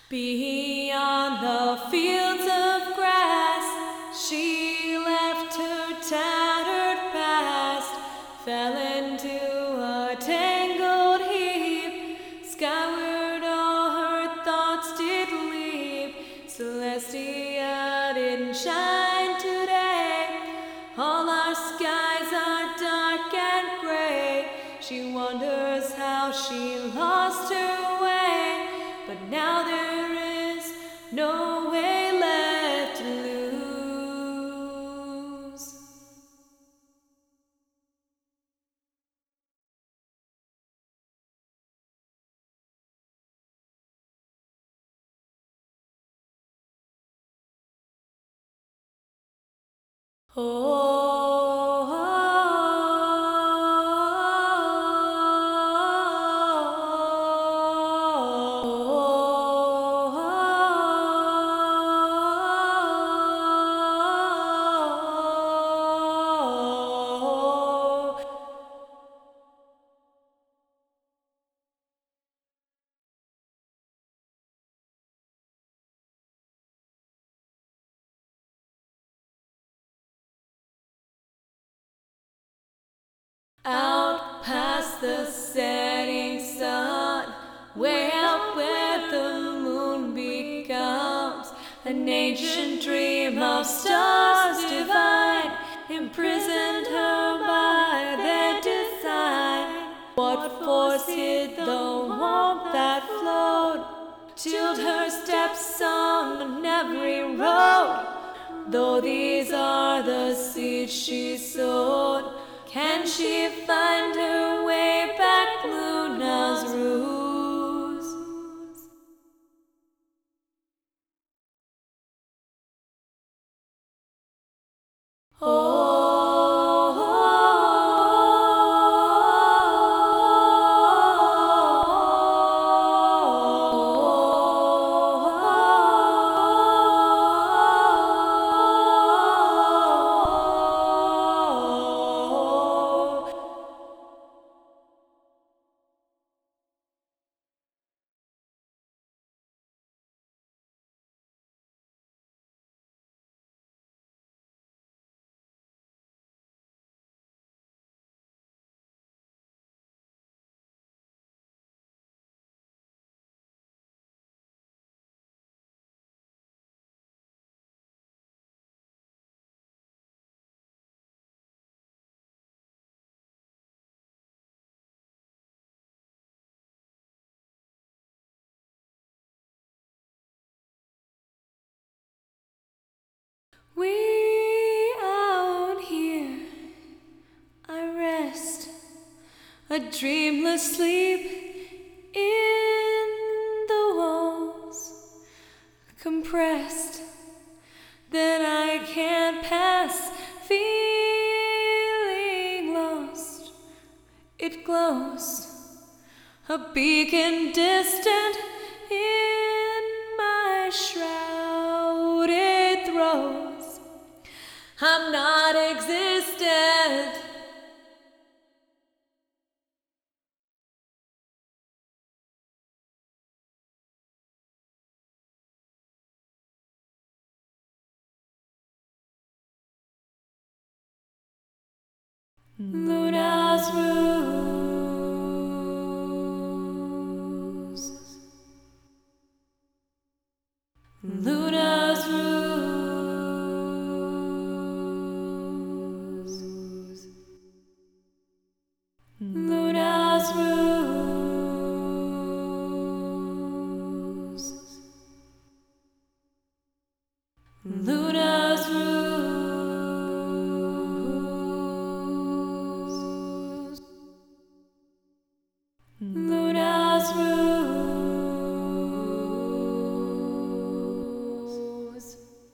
Beyond the fields of grass, she left her tattered past, fell into a tangled heap. Skyward all her thoughts did leap. Celestia didn't shine today. All our skies are dark and gray. She wonders how she lost her way, but now there is no way left to lose. Out past the setting sun, way out where the moon becomes an ancient dream of stars divine, imprisoned her by their design. What force hid the warmth that flowed, chilled her steps on every road? Though these are the seeds she sowed, can she find her way back Luna's ruse? We out here, I rest, a dreamless sleep in the walls, compressed, then I can't pass, feeling lost. It glows, a beacon distant in my shrouded throes. I'm not existent. Luna's ruse. Luna's ruse. Luna's ruse. Luna's